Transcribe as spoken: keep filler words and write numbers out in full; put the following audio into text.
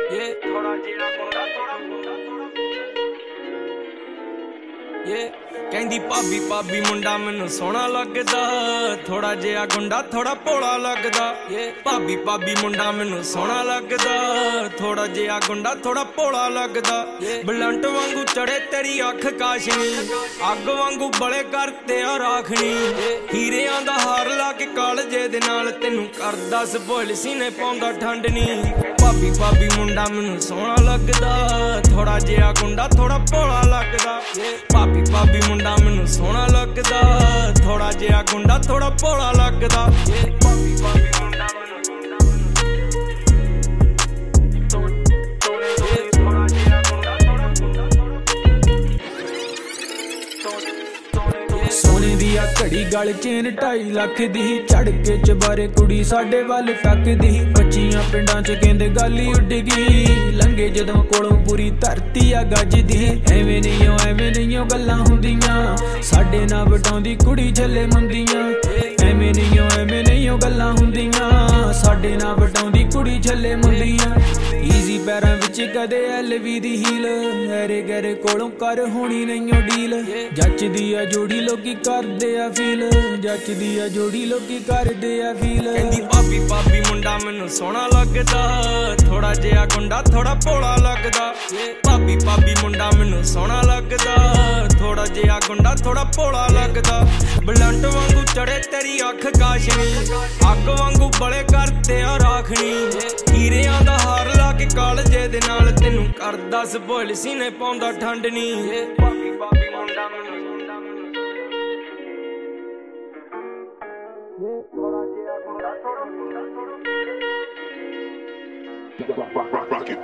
ये थोड़ा जीना गुंडा थोड़ा गुंडा ये कहंदी भाभी भाभी मुंडा मैनू सोहना लगदा थोड़ा जिहा गुंडा थोड़ा भोला लगदा ये भाभी भाभी मुंडा मैनू सोहना लगदा थोड़ा जिहा गुंडा थोड़ा भोला लगदा बलंट वांगू चढ़े तेरी अख काशनी अग वांगू बड़े करते आ राखनी हीरियां दा हार ला के कालजे दे नाल तैनू करदा स्पोइल सीने पाउंदा ठंडनी भाभी भाभी मुंडा मैनू सोहना लगदा थोड़ा जिहा गुंडा थोड़ा भोला लगदा भाभी भाभी मुंडा मैनू सोहना लगदा थोड़ा जिहा गुंडा थोड़ा भोला लगदा भाभी भाभी मुंडा सोने दिया घड़ी गल चेन ढाई लख दी चढ़ के चबारे कुड़ी साडे वल तकदी पच्चियां पिंडां च कहंदे गल ही उड गई लंघे जदों कोलों पूरी धरती आ गजदी एवें नहीं एवें नहीं गल्लां हुंदियां साडे नाल वटाउंदी कुड़ी झल्ले मुंदियां एवें नहीं एवें नहीं गल्लां हुंदियां साडे नाल वटाउंदी कुड़ी झल्ले मुंदियां ईजी पैरां विच कदे एलवी दी हील हैरे गैरे कोलों कर होनी नहीं डील जचदी आ जोड़ी लोकी करदे आ फील जचदी आ जोड़ी लोकी करदे आ फील कहंदी भाभी भाभी मुंडा मैनू सोहना लगदा थोड़ा जिहा गुंडा थोड़ा भोला लगदा भाभी भाभी मुंडा मैनू सोहना लगदा थोड़ा जिहा गुंडा थोड़ा भोला लगदा बलंट वांगू चढ़े तेरी अख काशनी अग वांगू बड़े करते आ राखनी हीरियां दा हार ला के कालजे दे नाल तैनू करदा स्पोइल सीने पाउंदा ठंडनी भाभी भाभी मुंडा मैनू थोड़ा जिहा गुंडा थोड़ा